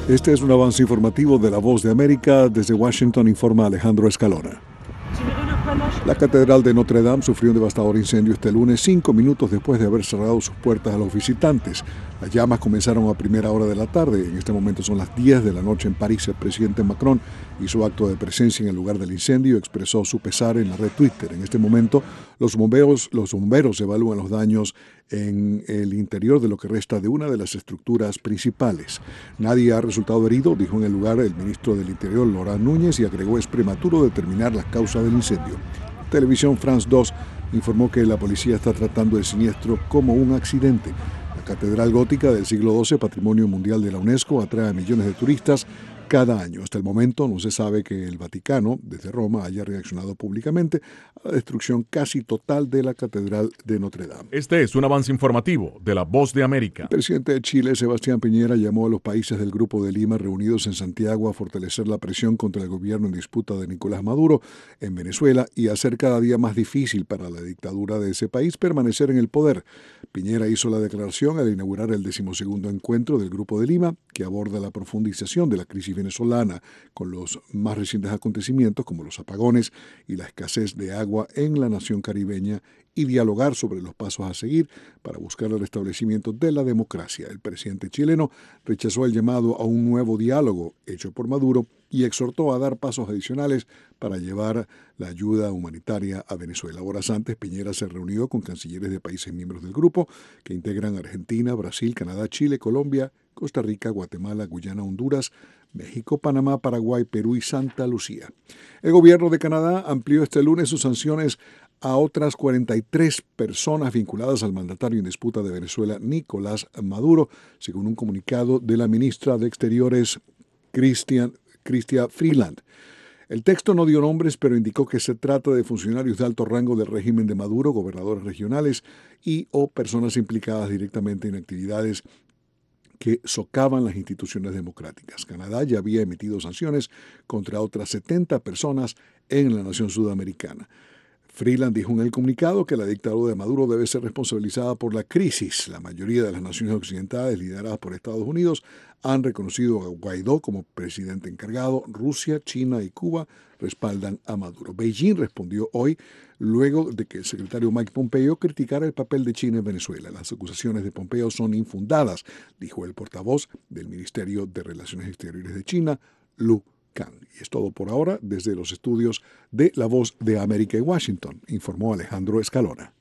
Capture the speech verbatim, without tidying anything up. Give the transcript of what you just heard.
Este es un avance informativo de La Voz de América. Desde Washington informa Alejandro Escalona. La Catedral de Notre Dame sufrió un devastador incendio este lunes, cinco minutos después de haber cerrado sus puertas a los visitantes. Las llamas comenzaron a primera hora de la tarde. En este momento son las diez de la noche en París. El presidente Macron hizo acto de presencia en el lugar del incendio y expresó su pesar en la red Twitter. En este momento, los bomberos, los bomberos evalúan los daños en el interior de lo que resta de una de las estructuras principales. Nadie ha resultado herido, dijo en el lugar el ministro del Interior, Laurent Núñez, y agregó: es prematuro determinar las causas del incendio. Televisión France dos informó que la policía está tratando el siniestro como un accidente. La Catedral Gótica del siglo doce, Patrimonio Mundial de la UNESCO, atrae a millones de turistas cada año. Hasta el momento no se sabe que el Vaticano, desde Roma, haya reaccionado públicamente a la destrucción casi total de la Catedral de Notre Dame. Este es un avance informativo de La Voz de América. El presidente de Chile, Sebastián Piñera, llamó a los países del Grupo de Lima reunidos en Santiago a fortalecer la presión contra el gobierno en disputa de Nicolás Maduro en Venezuela y hacer cada día más difícil para la dictadura de ese país permanecer en el poder. Piñera hizo la declaración al inaugurar el decimosegundo encuentro del Grupo de Lima, que aborda la profundización de la crisis venezolana con los más recientes acontecimientos como los apagones y la escasez de agua en la nación caribeña, y dialogar sobre los pasos a seguir para buscar el restablecimiento de la democracia. El presidente chileno rechazó el llamado a un nuevo diálogo hecho por Maduro y exhortó a dar pasos adicionales para llevar la ayuda humanitaria a Venezuela. Horas antes, Piñera se reunió con cancilleres de países miembros del grupo, que integran Argentina, Brasil, Canadá, Chile, Colombia, Costa Rica, Guatemala, Guyana, Honduras, México, Panamá, Paraguay, Perú y Santa Lucía. El gobierno de Canadá amplió este lunes sus sanciones a otras cuarenta y tres personas vinculadas al mandatario en disputa de Venezuela, Nicolás Maduro, según un comunicado de la ministra de Exteriores, Chrystia Freeland. El texto no dio nombres, pero indicó que se trata de funcionarios de alto rango del régimen de Maduro, gobernadores regionales y o personas implicadas directamente en actividades que socavan las instituciones democráticas. Canadá ya había emitido sanciones contra otras setenta personas en la nación sudamericana. Freeland dijo en el comunicado que la dictadura de Maduro debe ser responsabilizada por la crisis. La mayoría de las naciones occidentales, lideradas por Estados Unidos, han reconocido a Guaidó como presidente encargado. Rusia, China y Cuba respaldan a Maduro. Beijing respondió hoy, luego de que el secretario Mike Pompeo criticara el papel de China en Venezuela. Las acusaciones de Pompeo son infundadas, dijo el portavoz del Ministerio de Relaciones Exteriores de China, Lu Kang. Y es todo por ahora desde los estudios de La Voz de América en Washington, informó Alejandro Escalona.